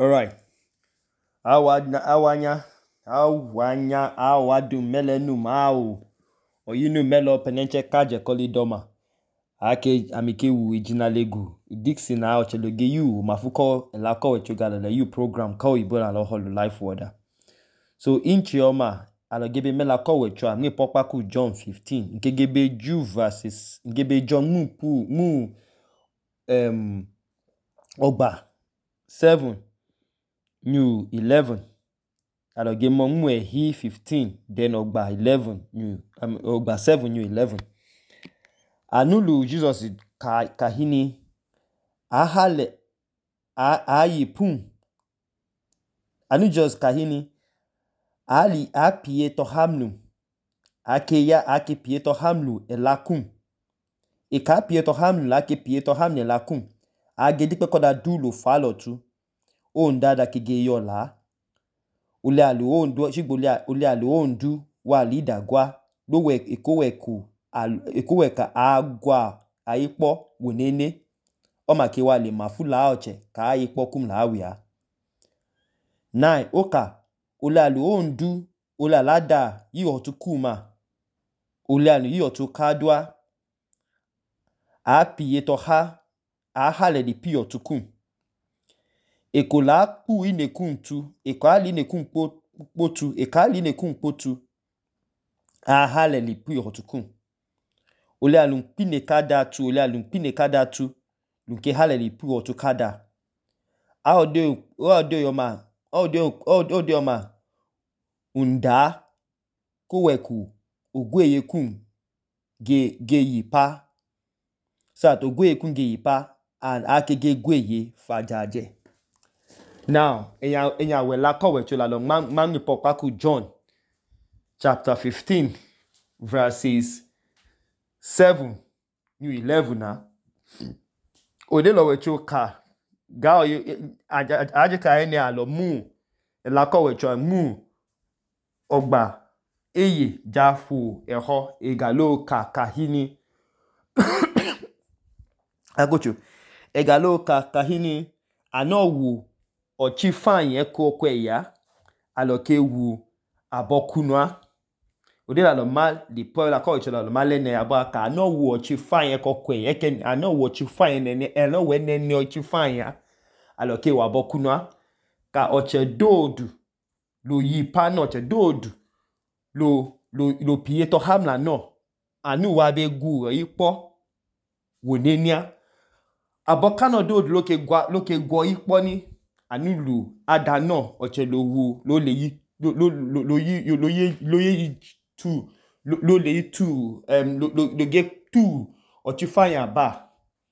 All right. Awadu melenu mau. Oyinu melo penenche kaje kolidoma. Ake amike wu ijinalegu. Dixie na ocheloge yu mafuko elako wechogala na yu program ko ibola lo holu life water. So inchioma alogebe melako wecho mi popaku John 15. Nkegebe Jew verses ngebe John mu Ogba 7 new 11. Alogebe mu he 15 then Ogba 11 new Ogba 7 new 11. Anulu Jesus kahini ahale ayipum. Anu Jesus kahini ali apieto hamlu. Ake pieto hamlu elakum. Eka pieto hamlu ake pieto hamlu elakum. Age dikpe koda dulo falo tu. O ndada kege yola. Ule alu o ndu shigbo ule alu o ndu wa lida gwa. Lowe ekoweka agwa aipo wenene. Omake wale mafula oche ka aipo kum la awia. 9 oka ule alu o ndu ule alada yi otu kuma. Ule alu yi otu kadwa. Api yeto ha ahale di pi otu kum. Eko la pu inekum tu. Eko ali inekum potu. Eko ali inekum potu. Ahale li pi otu kum. Ole alun pine kada tu. Ole alun pine kada tu. Lunke hale li pi otu kada. Ode yoma. Unda. Koweku. Ogweye kum. Ge yipa. Sat ogweye kum ge yipa. And ake ge gweye fajaje. Now, enya wela kowe chola long mangi popaku John chapter 15 verses 7 new 11 na. Ode lo wecho ka ga aje ka ene alo mu la kowe cho mu Ogba eye jafu eho egalo kahini agocho egalo kahini anowu ochi fan yen ko kwe ya aloke wu abokunwa ode la lo mal di po la ko chola lo mal ne abo aka no wu ochi fan yen ko kwe ye ken ano wu ochi fan yen ne elo we ne ochi fan ya aloke wa abokunwa ka oche dodu lo yi pa no oche dodu lo pieto hamla no anu wa be gu ipo wonenia abokano dodu loke gwo ipo ni anulu adano oche lo wu lo le yi lo get two ochi fire ba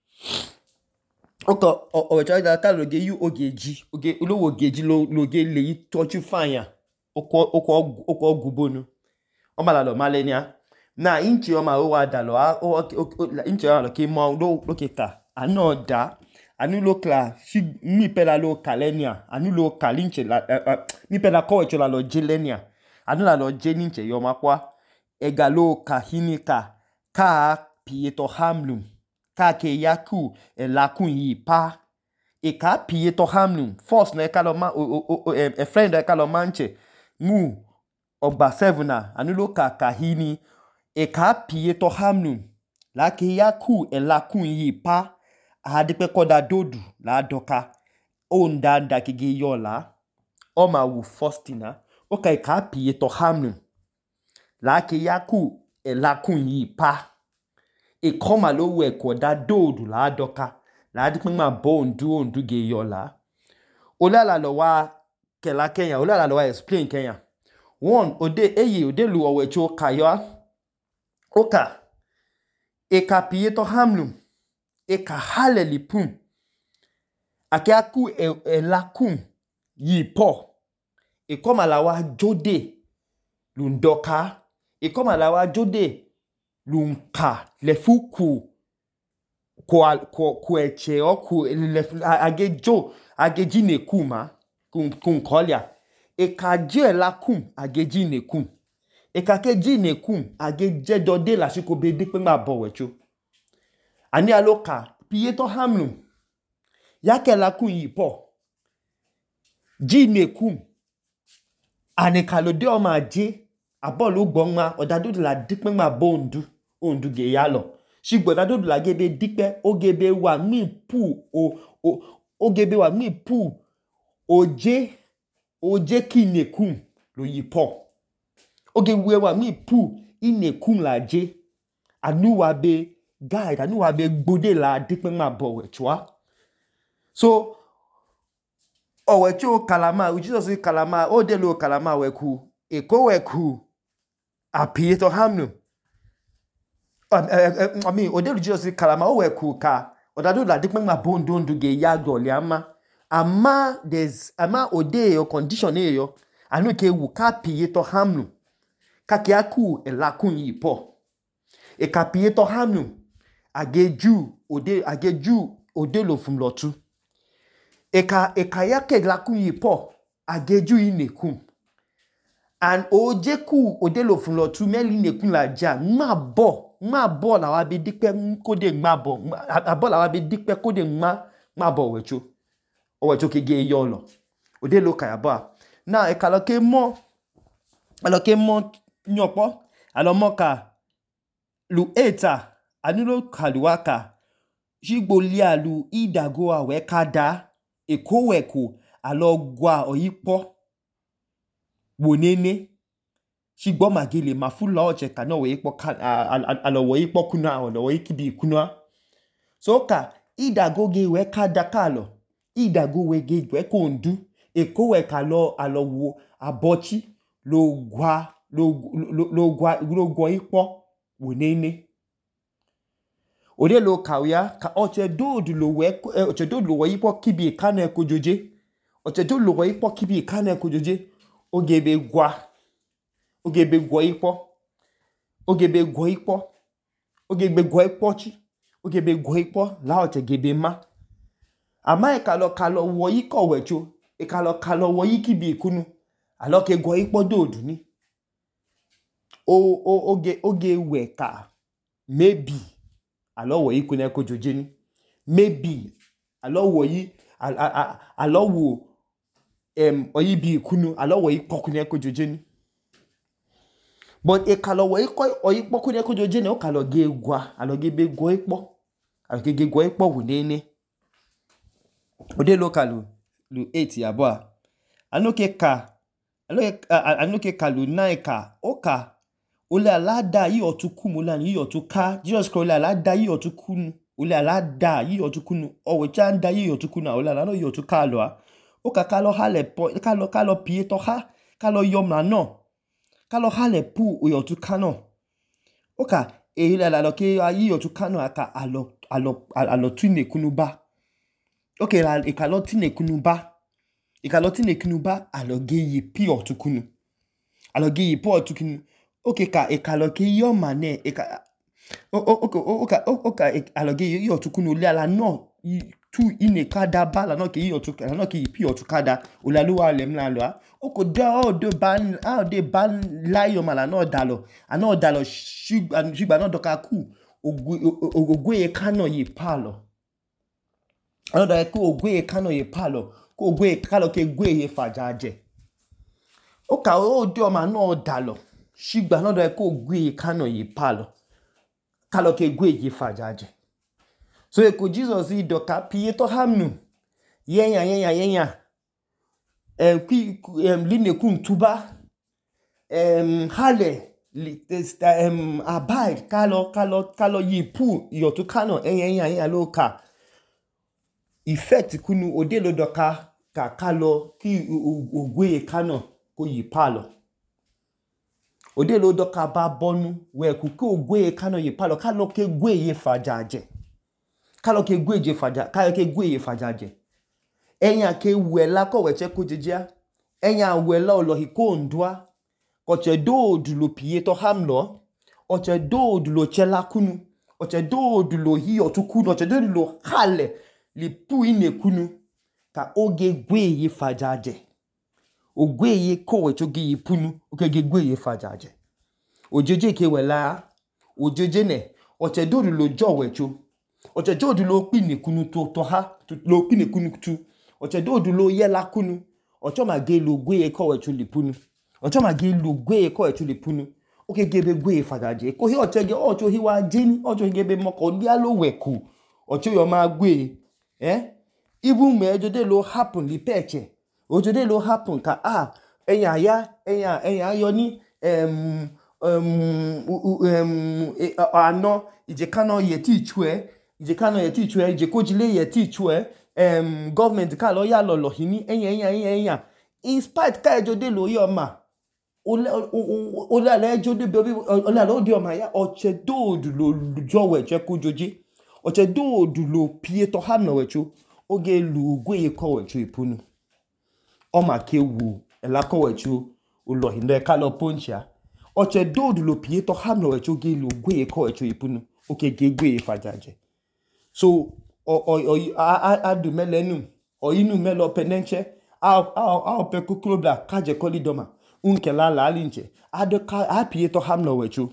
oko oche da lo ge yu ogeji olowo ogeji lo ge le yi ochi fire oko gubonu o mala lo malenia na inchi o ma o wa da lo inchi o lo ke mo lo ke ta anoda anu lo kla mi pela lo kalenia anu lo kalinche la mi pela ko echola lo jelenia anu la lo jeninche yo makwa egalo kahini ka pieto hamlum ka ke yaku elakun yi pa e ka pieto hamlum force na ekalo ma a friend ekalo manche mu Ogba 7 na anu lo kahini e ka pieto hamlum la ke yaku elakun yi pa adipe koda dodu la doka onda nda kige yola o ma wu fostina o kai ka pieto hamnu la ke yaku elakun yi pa e koma lo we koda dodu la doka la adipe ma ondu ge yola olala lo wa kela Kenya olala lo wa explain Kenya one ode lu owecho kayo oka e ka pieto hamnu eka hale lipum akiaku elakum yi po ekoma la wa jode lundoka ekoma la wa jode lunka lefuku ko eche oku ageji nekuma kun kolia eka je lakum ageji nekum eka keji nekum ageje dode la siko be dipe ma bo wecho ani aloka pieto hamlum yake la kun yi po ji nekum anekalode o ma je abolu gbonma odadu la dikpe ma bondu ondu ge yalo shigbo dadu la gebe dikpe ogebe wa mi pu ogebe wa mi pu oje ki nekum lo yipo ogebe wa mi pu inekum la je anu wa be guide anu wa be gbode la dikpe ma bo wechwa so owecho kalama Jesus kalama o de lo kalama weku eko weku apieto hamnu odelu Jesus kalama o weku ka odadu la dikpe ma bondondu ge yago liama ama ode yo condition eyo anu ke wu ka pieto hamnu ka kiaku elakun yipo e ka pieto hamnu ageju ode lo fumlotu eka yake lakun yipo ageju inekum and ojeku odelo funlo tu meli nekun la ja ma bo la wa be dikpe kode ma bo abo la wa be dikpe kode ma bo wecho ke ge yolo odelo ka yabo na eka lo ke mo nyopo alo mo ka lu eta anulo kaluaka jigbo li alu idago awe kada ekoweku alogwa oyipo wonene shigbo magile mafula oche kana oyipo alo oyipo kuna olo oyikibi kuna so ka idago ge we kada kalo idago we ge we kondu ekoweka alo wo abochi lo gwa ipo wonene ode lo kawya ka oche dodu lo we ipo kibi kana ekojoje oche dodu lo we ipo kibi kana ekojoje ogebe gwa ipo la oche gebe ma ama ekalo wo iko wecho ekalo wo kibi kunu alo ke gwa ipo dodu ni oge weka maybe alo wo yi kuna ko joje ni maybe alo wo yi alo wo oyi bi kunu alo wo yi pokuna ko joje ni but e kalo wo yi ko oyi pokuna ko joje ni o kalo ge gwa alo ge be gwa ipo alo ge gwa ipo wonene ode lokalu lu 8 yabo anoke kalu naika oka ole alada yi otukun mo lan yi otuka Jesus Christ ole alada yi otukun ole alada yi otukun owe chanda yi otukun na ole alano yi otuka lo oka kalo hale po kalo pieto ha kalo yomna no kalo hale pu o otuka no oka ile alalo ke yi otuka no aka alo tune kunuba okay la ikalo tine kunuba alo ge yi pi otukunu alo ge yi po otukunu okay ka ekalo ke yo mane eka okay aloge yo tukunu le ala no tu ine kada bala no ke yo tukana no ke pi otukada olaluwa le mla lo oko do ban layo mala no dalo shigba no doka ku ogwe kano yi palo anoda ku ogwe kano yi palo ku ogwe kalo ke gwe ye fajaje oka o do ma no dalo shigba no do ko gwe kano yi palo kalo ke gwe yi fajaje so eko Jesus yi doka pieto hamnu yenya line kun tuba hale abide kalo yi pu yotu kano yenya loka effect kunu odelo doka ka kalo ki ogwe kano ko yi palo odelo doka ba bonu we ku ogwe kano yi palo kalo ke gwe ye fajaje kalo ke gwe ye fajaje enya ke wela ko weche ko jejia enya wela olohi ko ndwa oche dodu lo pieto hamlo oche dodu lo chela kunu oche dodu lo hi otukunu oche dodu lo hale li pu ine kunu ka oge gwe ye fajaje ogwe ye ko wecho ge yipunu oke ge gwe ye fajaje ojeje ke wela ojeje ne oche dodu lo jo wecho oche dodu lo pine kunu to ha lo pine kunu tu oche dodu lo yela kunu ocho ma ge lo gwe e ko wechu lipunu ocho ma ge lo gwe e ko wechu lipunu oke gebe gwe fadaje ko hi ocho ge ocho hi wa jeni ocho gebe moko dia lo weku ocho yo ma gwe even me ejode lo happen li peche ojode lo happen ka eyan yo ni ano ijekano yeti ichue ijekojile yeti ichue government ka lo ya lo hini eyan in spite ka ejode lo yo ma ola ejode be ola lo di o ma ya oche do lo jowe che kojoji oche do lo pie to ham no wechu oge lu gwe ko wechu ipunu o ma ke wu ela ko wechu ulo hinde ka lo poncha oche do lo pie to ham no wechu ge lu gwe ko wechu ipunu oke ge gwe fajaje so adu melenu inu melo penenche a pe kuklobla kaje kolidoma unkela la alinche ado ka apie to ham no wechu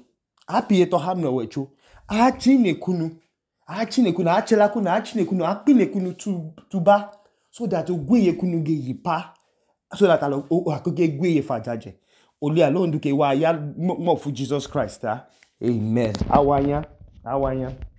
a chinekunu achela kunu a chinekunu a pinekunu tuba so that ogwe kunu ge yipa so that alo akoge gwe fajaje oli alone duke wa ya mo fu Jesus Christ amen awanya